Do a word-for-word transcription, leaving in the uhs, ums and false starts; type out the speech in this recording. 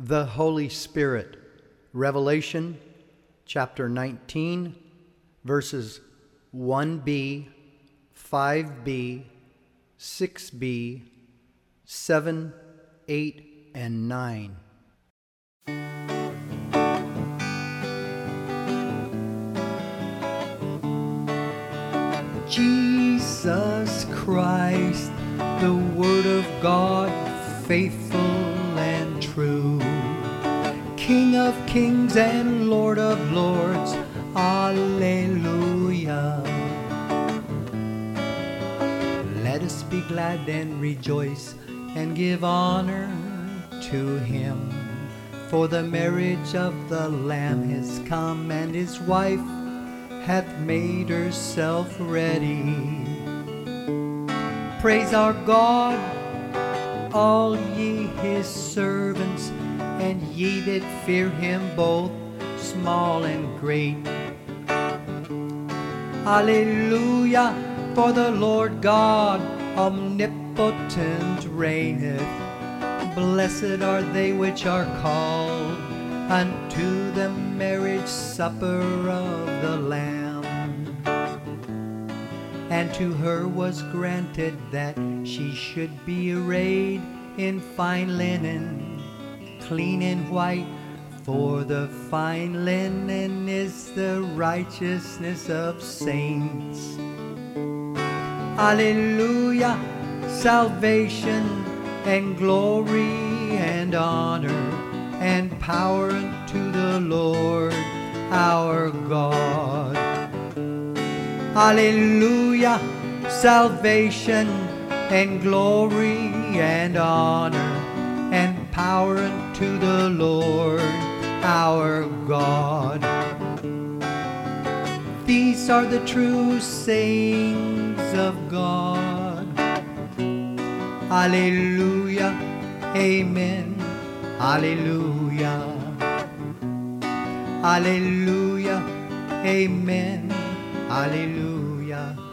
The Holy Spirit. Revelation chapter nineteen, verses one b, five b, six b, seven, eight, and nine. Jesus Christ, the Word of God, faithful and true, King of kings and Lord of lords, Alleluia. Let us be glad and rejoice and give honor to Him, for the marriage of the Lamb is come, and His wife hath made herself ready. Praise our God, all ye His servants, and ye that fear Him, both small and great. Alleluia, for the Lord God omnipotent reigneth. Blessed are they which are called unto the marriage supper of the Lamb. And to her was granted that she should be arrayed in fine linen, clean and white, for the fine linen is the righteousness of saints. Alleluia, salvation and glory and honor and power unto the Lord our God. Alleluia, salvation and glory and honor and power unto the Lord our God. These are the true sayings of God. Alleluia, amen, alleluia. Alleluia, amen, alleluia.